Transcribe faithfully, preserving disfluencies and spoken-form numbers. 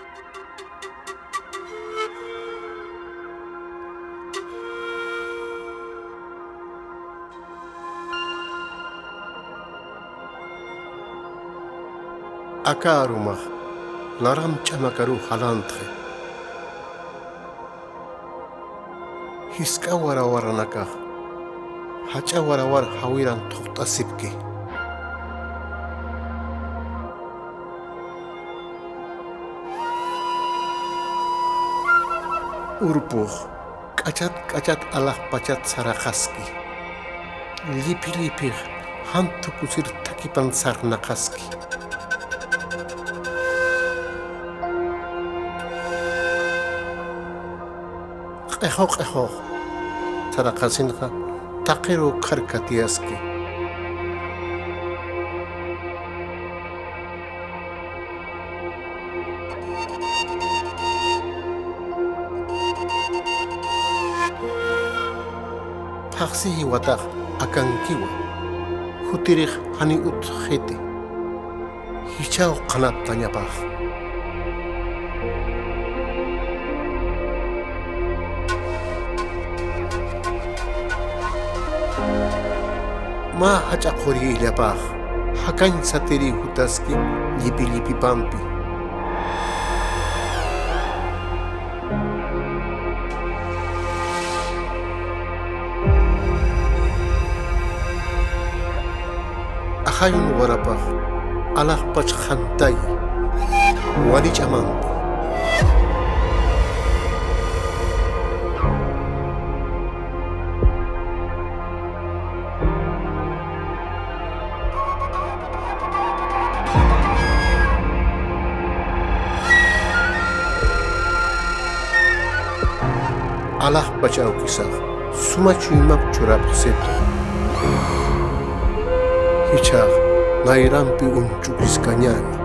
Akarumah, laram chamakaru halanthe. Hiska wara waranaka, hacha warawar hawiran tuqta sipki. Urpuh, kacat kacat alah pacat sarakaski. Lipi lipi, hantu kusir takipan sarnakaski. Qeho qeho, sarakasinqa taqiru karkatiaski. Paksihi wataq akankiwa, hutirih hani ut khiti, hichao qanat tañapaq. Ma hacha qori illapaq, hakañ satiri hutaski lipi lipi pampi. Ahayun warapaq, alah pach khantay, walich amampi. Alah bachau kisah, suma cuimak curap setu. Hichah, ngairampi uncukis kanyani.